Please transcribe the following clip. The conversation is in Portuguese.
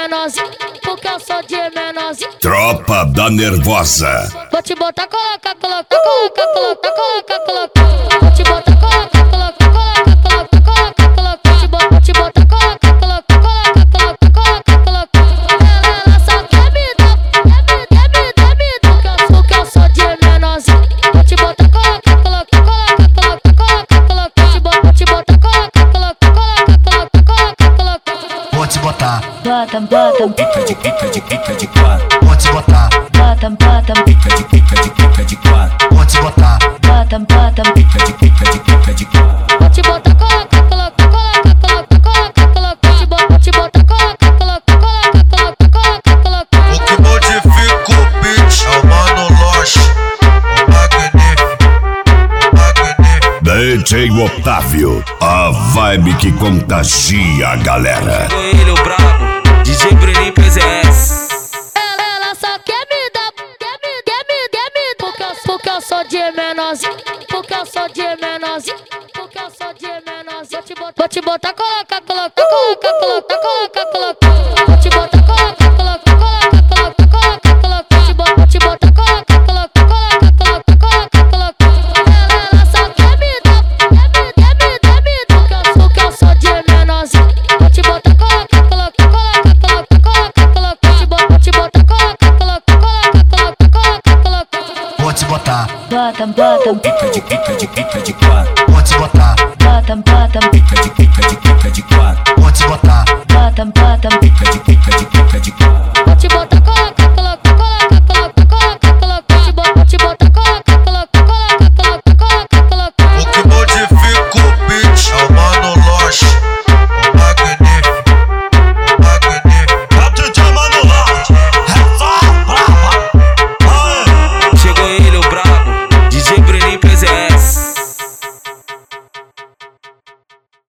menorzinho, porque eu sou de menorzinho. Tropa da Nervosa. Vou te botar, coloca, coloca, coloca, coloca, coloca, coloca. Vou te botar, coloca, coloca, coloca, coloca, coloca, coloca. Vou te botar, coloca, coloca, coloca, coloca, coloca, coloca. Ela só quer me dar, porque eu sou de menorzinho. Vou te botar, coloca, coloca, coloca, coloca, coloca, coloca. Vou te botar, coloca, coloca, coloca, coloca, coloca, coloca. Vou te botar, Bota, bota, pica de quatro. Vou te botar, bota, bota, pica de quatro. Vou te botar, bota, bota, pica de quatro. vou te botar, coloca, coloca, coloca, coloca, coloca, coloca. Vou te botar, coloca, coloca, coloca, coloca, coloca, coloca. O que modifica o beat é o Mano Loche, o magnífico. DJ Otávio, a vibe que contagia a galera. Ele, o brabo, DJ Breninho PZS. Ela só quer me dar, porque eu sou de menorzinho, porque eu sou de menorzinho, porque eu sou de menorzinho. Vou te botar, coloca, coloca, coloca, coloca, coloca, coloca. Vou te botar, coloca, coloca, coloca, coloca, coloca, coloca. Vou te botar, coloca, coloca, coloca, coloca, coloca, coloca. Ela só quer me dar, porque eu sou de menorzinho. Vou te botar, coloca, coloca, coloca, coloca, coloca, coloca. Vou te botar, coloca, coloca, coloca, coloca, coloca, coloca. Vou te botar, Bota, bota, pica de quatro. Vou te botar, bota, bota, pica de quatro. Vou te botar, bota, bota, pica de quatro.